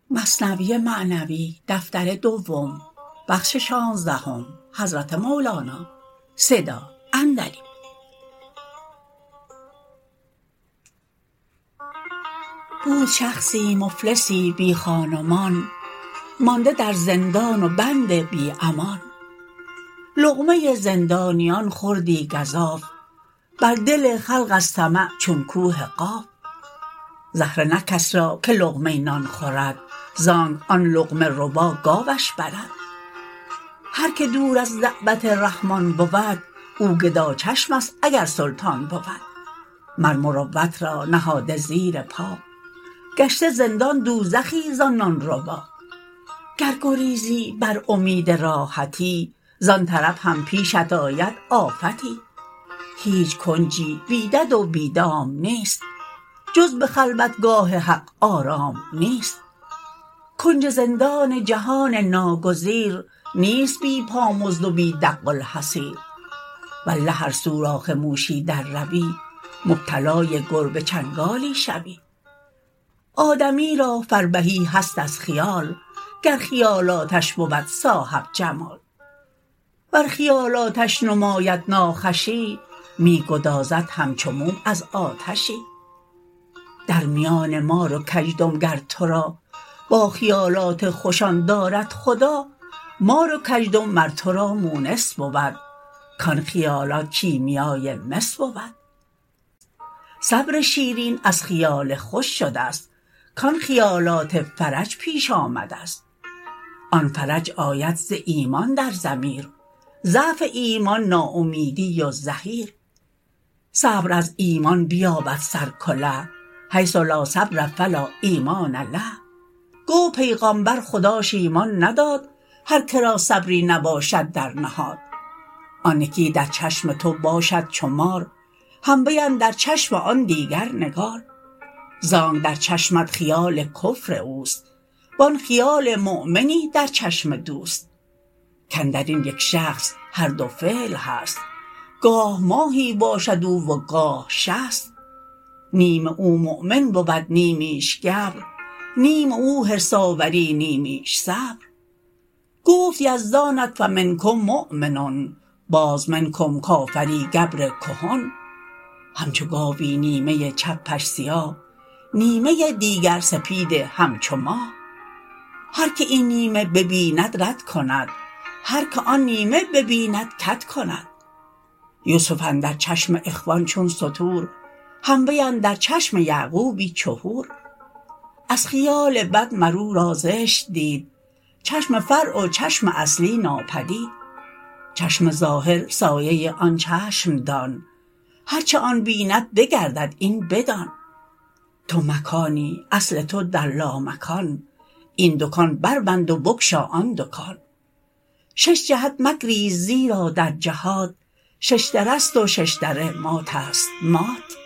مثنوی معنوی دفتر دوم بخش 16 حضرت مولانا صدا اندریم. بود شخصی مفلسی بی خان و مان، مانده در زندان و بند بی امان. لقمه زندانیان خوردی گزاف، بر دل خلق از طمع چون کوه قاف. زهره نه کس را که لقمه نان خورد، زانک آن لقمه ربا گاوش برد. هر که دور از دعوت رحمان بود، او گدا چشم است اگر سلطان بود. مر مروت را نهاده زیر پا، گشته زندان دوزخی زان نان ربا. گر گریزی بر امید راحتی، زان طرف هم پیشت آید آفتی. هیچ کنجی بی دد و بی دام نیست، جز به خلوتگاه حق آرام نیست. کنج زندان جهان ناگزیر، نیست بی پامزد و بی دق الحصیر. والله ار سوراخ موشی در روی، مبتلای گربه چنگالی شوی. آدمی را فربهی هست از خیال، گر خیالاتش بود صاحب جمال. ور خیالاتش نماید ناخوشی، می گدازد همچو موم از آتشی. در میان مار و کژدم گر تو را، با خیالات خوشان دارد خدا. مار و کژدم مر تو را مونس بود، کان خیالات کیمیای مس بود. صبر شیرین از خیال خوش شدست، کان خیالات فرج پیش آمدست. آن فرج آید ز ایمان در ضمیر، ضعف ایمان ناامیدی و زحیر. صبر از ایمان بیابد سر کله، حیث لا صبر فلا ایمان له. گفت پیغامبر خداش ایمان نداد، هر که را صبری نباشد در نهاد. آن یکی در چشم تو باشد چو مار، هم وی اندر چشم آن دیگر نگار. زانک در چشمت خیال کفر اوست، وان خیال مؤمنی در چشم دوست. کاندرین یک شخص هر دو فعل هست، گاه ماهی باشد او و گاه شصت. نیم او مؤمن بود نیمیش گبر، نیم او حرص آوری نیمیش صبر. گفت یزدانت فمنکم مؤمن، باز منکم کافری گبر کهن. همچو گاوی نیمه چپش سیاه، نیمه دیگر سپید همچو ماه. هر که این نیمه ببیند رد کند، هر که آن نیمه ببیند کد کند. یوسف اندر چشم اخوان چون ستور، هم وی اندر چشم یعقوبی چو حور. از خیال بد مر او را زشت دید، چشم فرع و چشم اصلی ناپدید. چشم ظاهر سایه آن چشم دان، هرچه آن بیند بگردد این بدان. تو مکانی اصل تو در لامکان، این دکان بر بند و بگشا آن دکان. شش جهت مگریز زیرا در جهات، شش دره ست و شش دره مات است مات.